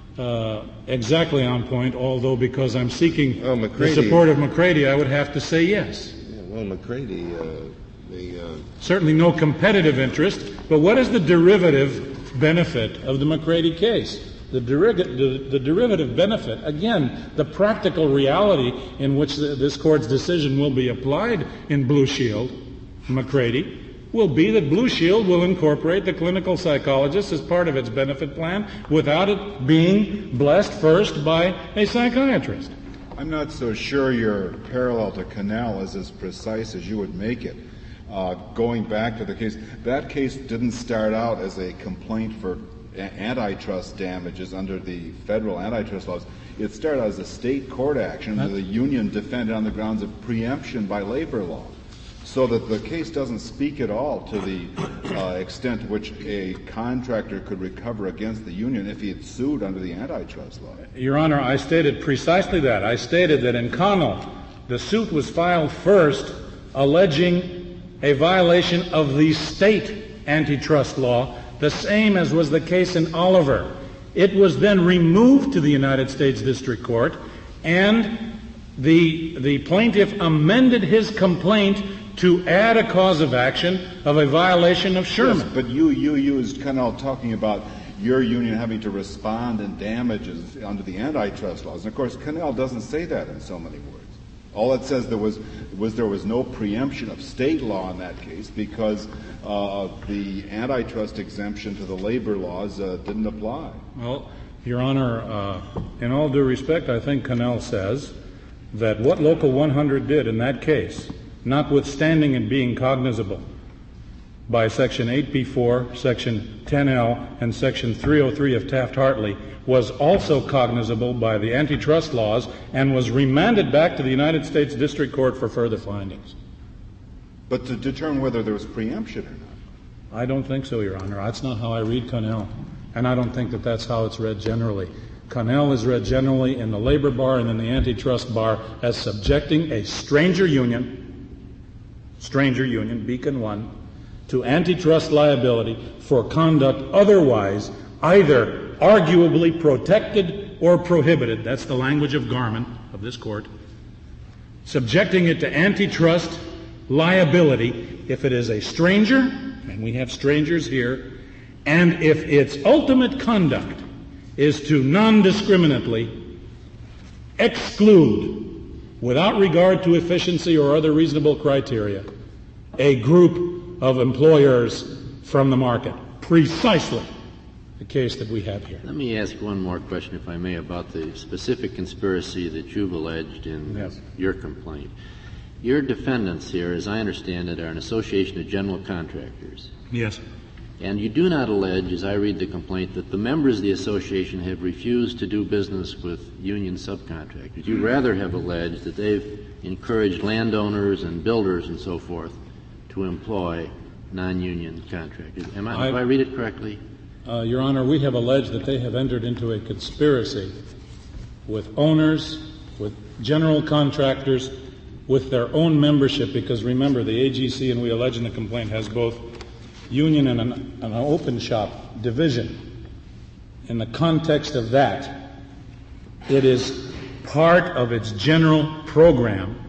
exactly on point, although because I'm seeking the support of McCready, I would have to say yes. Yeah, well, McCready, certainly no competitive interest, but what is the derivative benefit of the McCready case? The derivative benefit, again, the practical reality in which this Court's decision will be applied in Blue Shield, McCready, will be that Blue Shield will incorporate the clinical psychologist as part of its benefit plan without it being blessed first by a psychiatrist. I'm not so sure your parallel to Connell is as precise as you would make it. Going back to the case, that case didn't start out as a complaint for antitrust damages under the federal antitrust laws. It started out as a state court action where the union defended on the grounds of preemption by labor law. So that the case doesn't speak at all to the extent to which a contractor could recover against the union if he had sued under the antitrust law. Your Honor, I stated precisely that. I stated that in Connell, the suit was filed first alleging a violation of the state antitrust law, the same as was the case in Oliver. It was then removed to the United States District Court, and the plaintiff amended his complaint to add a cause of action of a violation of Sherman. Yes, but you used Connell talking about your union having to respond in damages under the antitrust laws. And of course, Connell doesn't say that in so many words. All it says there was no preemption of state law in that case because the antitrust exemption to the labor laws didn't apply. Well, Your Honor, in all due respect, I think Connell says that what Local 100 did in that case, notwithstanding it being cognizable by Section 8B4, Section 10L, and Section 303 of Taft-Hartley, was also cognizable by the antitrust laws and was remanded back to the United States District Court for further findings. But to determine whether there was preemption or not. I don't think so, Your Honor. That's not how I read Connell, and I don't think that that's how it's read generally. Connell is read generally in the labor bar and in the antitrust bar as subjecting a stranger union, Beacon 1, to antitrust liability for conduct otherwise either arguably protected or prohibited. That's the language of Garman, of this court. Subjecting it to antitrust liability if it is a stranger, and we have strangers here, and if its ultimate conduct is to non-discriminately exclude, without regard to efficiency or other reasonable criteria, a group of employers from the market. Precisely the case that we have here. Let me ask one more question, if I may, about the specific conspiracy that you've alleged in your complaint. Your defendants here, as I understand it, are an association of general contractors. Yes. And you do not allege, as I read the complaint, that the members of the association have refused to do business with union subcontractors. You rather have alleged that they've encouraged landowners and builders and so forth to employ non-union contractors. Do I read it correctly? Your Honor, we have alleged that they have entered into a conspiracy with owners, with general contractors, with their own membership, because remember, the AGC, and we allege in the complaint, has both union and an open shop division. In the context of that, it is part of its general program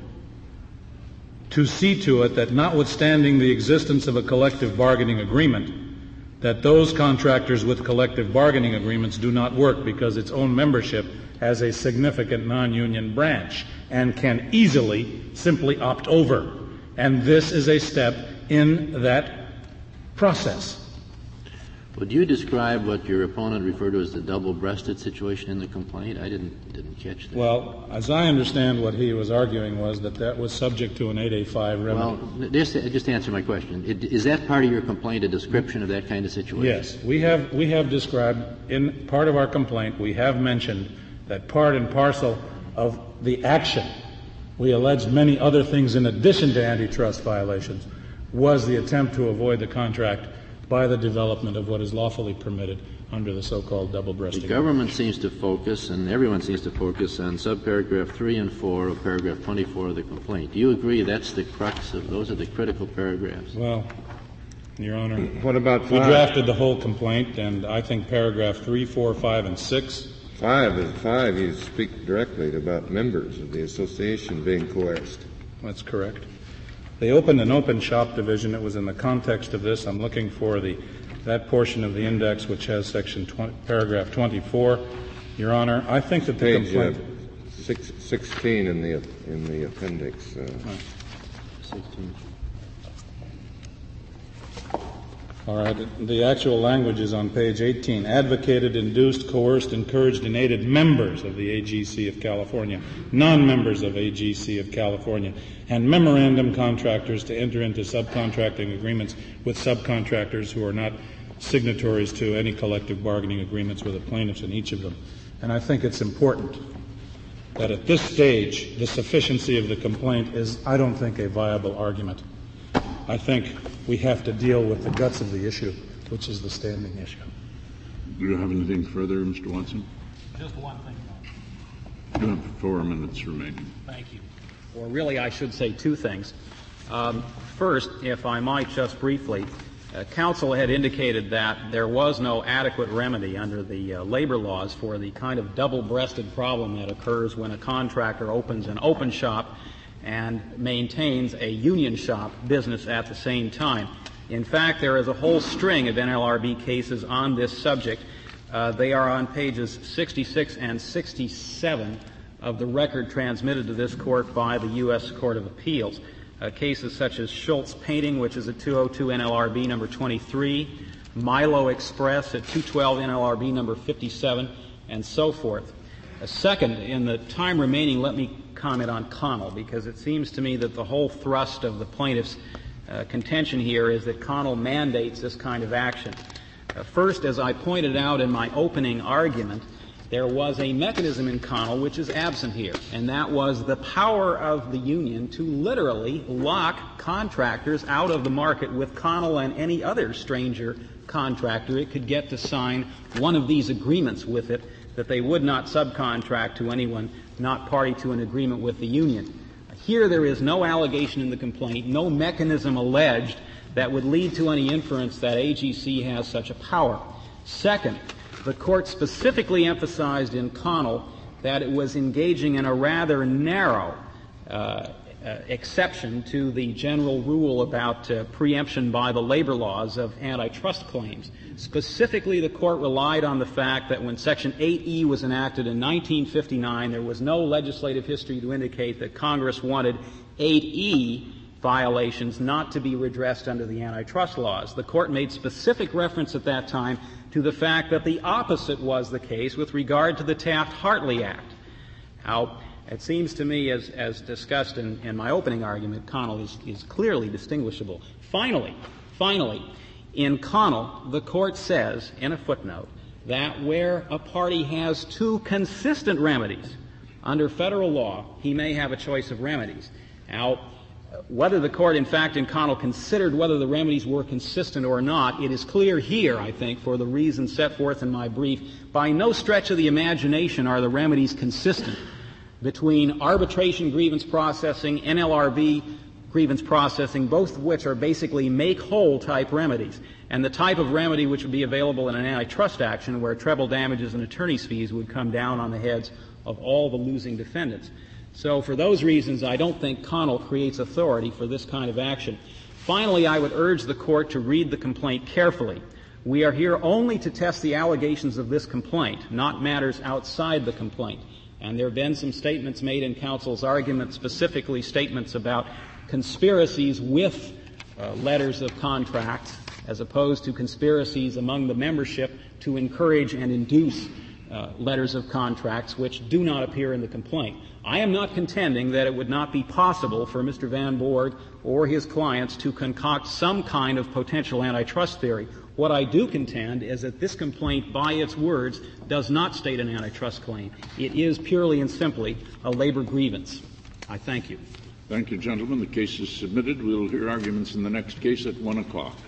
to see to it that, notwithstanding the existence of a collective bargaining agreement, that those contractors with collective bargaining agreements do not work because its own membership has a significant non-union branch and can easily simply opt over. And this is a step in that process. Would you describe what your opponent referred to as the double-breasted situation in the complaint? I didn't catch that. Well, as I understand, what he was arguing was that was subject to an 8A5 remedy. Well, just answer my question. Is that part of your complaint a description of that kind of situation? Yes. We have described, in part of our complaint, we have mentioned that part and parcel of the action, we alleged many other things in addition to antitrust violations, was the attempt to avoid the contract by the development of what is lawfully permitted under the so-called double-breasting. The government seems to focus, and everyone seems to focus, on subparagraph 3 and 4 of paragraph 24 of the complaint. Do you agree that's the crux of, those are the critical paragraphs? Well, Your Honor, what about 5? We drafted the whole complaint, and I think paragraph 3, 4, 5, and 6. 5, you speak directly about members of the association being coerced. That's correct. They opened an open shop division. It was in the context of this. I'm looking for that portion of the index which has paragraph 24. Your Honor, I think that the complaint... 16 in the appendix. 16. All right. The actual language is on page 18. Advocated, induced, coerced, encouraged, and aided members of the AGC of California, non-members of AGC of California, and memorandum contractors to enter into subcontracting agreements with subcontractors who are not signatories to any collective bargaining agreements with the plaintiffs in each of them. And I think it's important that at this stage, the sufficiency of the complaint is, I don't think, a viable argument. I think we have to deal with the guts of the issue, which is the standing issue. Do you have anything further, Mr. Watson? Just one thing. You have 4 minutes remaining. Thank you. Or really, I should say 2 things. First, if I might just briefly, counsel had indicated that there was no adequate remedy under the labor laws for the kind of double-breasted problem that occurs when a contractor opens an open shop and maintains a union shop business at the same time. In fact, there is a whole string of NLRB cases on this subject. They are on pages 66 and 67 of the record transmitted to this court by the U.S. Court of Appeals. Cases such as Schultz Painting, which is at 202 NLRB number 23, Milo Express at 212 NLRB number 57, and so forth. Second, in the time remaining, let me comment on Connell, because it seems to me that the whole thrust of the plaintiff's contention here is that Connell mandates this kind of action. First, as I pointed out in my opening argument, there was a mechanism in Connell which is absent here, and that was the power of the union to literally lock contractors out of the market with Connell and any other stranger contractor it could get to sign one of these agreements with it, that they would not subcontract to anyone not party to an agreement with the union. Here there is no allegation in the complaint, no mechanism alleged that would lead to any inference that AGC has such a power. Second, the court specifically emphasized in Connell that it was engaging in a rather narrow exception to the general rule about preemption by the labor laws of antitrust claims. Specifically, the court relied on the fact that when Section 8E was enacted in 1959, there was no legislative history to indicate that Congress wanted 8E violations not to be redressed under the antitrust laws. The court made specific reference at that time to the fact that the opposite was the case with regard to the Taft-Hartley Act. Now, it seems to me, as discussed in my opening argument, Connell is clearly distinguishable. Finally, in Connell, the court says, in a footnote, that where a party has two consistent remedies under federal law, he may have a choice of remedies. Now, whether the court, in fact, in Connell considered whether the remedies were consistent or not, it is clear here, I think, for the reasons set forth in my brief, by no stretch of the imagination are the remedies consistent between arbitration grievance processing, NLRB grievance processing, both of which are basically make-whole type remedies, and the type of remedy which would be available in an antitrust action where treble damages and attorney's fees would come down on the heads of all the losing defendants. So for those reasons, I don't think Connell creates authority for this kind of action. Finally, I would urge the court to read the complaint carefully. We are here only to test the allegations of this complaint, not matters outside the complaint. And there have been some statements made in counsel's argument, specifically statements about conspiracies with letters of contract as opposed to conspiracies among the membership to encourage and induce letters of contracts which do not appear in the complaint. I am not contending that it would not be possible for Mr. Van Borg or his clients to concoct some kind of potential antitrust theory. What I do contend is that this complaint, by its words, does not state an antitrust claim. It is purely and simply a labor grievance. I thank you. Thank you, gentlemen. The case is submitted. We will hear arguments in the next case at 1:00.